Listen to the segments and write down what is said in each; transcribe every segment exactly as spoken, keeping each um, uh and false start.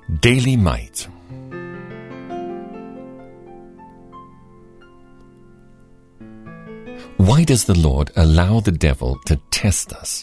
Daily Might. Why does the Lord allow the devil to test us?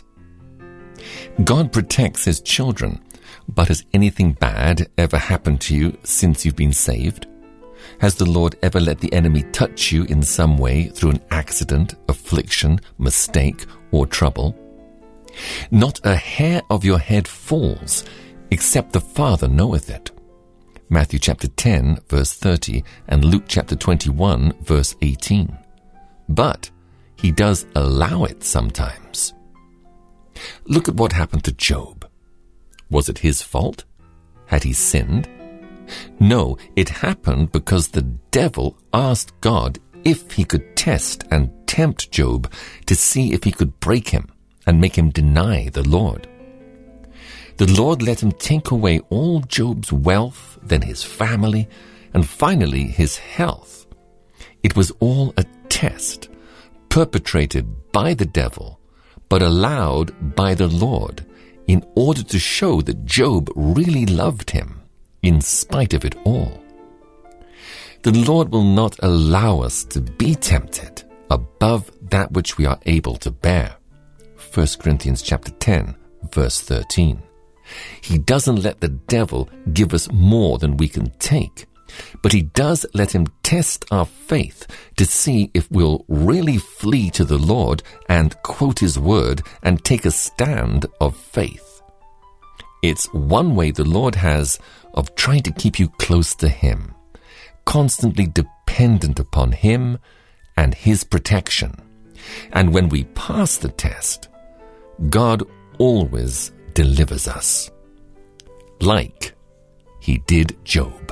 God protects his children, but has anything bad ever happened to you since you've been saved? Has the Lord ever let the enemy touch you in some way through an accident, affliction, mistake, or trouble? Not a hair of your head falls, except the Father knoweth it. Matthew chapter ten, verse thirty, and Luke chapter twenty-one, verse eighteen. But he does allow it sometimes. Look at what happened to Job. Was it his fault? Had he sinned? No, it happened because the devil asked God if he could test and tempt Job to see if he could break him and make him deny the Lord. The Lord let him take away all Job's wealth, then his family, and finally his health. It was all a test, perpetrated by the devil, but allowed by the Lord, in order to show that Job really loved him, in spite of it all. The Lord will not allow us to be tempted above that which we are able to bear. First Corinthians chapter ten, verse thirteen. He doesn't let the devil give us more than we can take, but he does let him test our faith to see if we'll really flee to the Lord and quote his word and take a stand of faith. It's one way the Lord has of trying to keep you close to him, constantly dependent upon him and his protection. And when we pass the test, God always delivers us, like he did Job.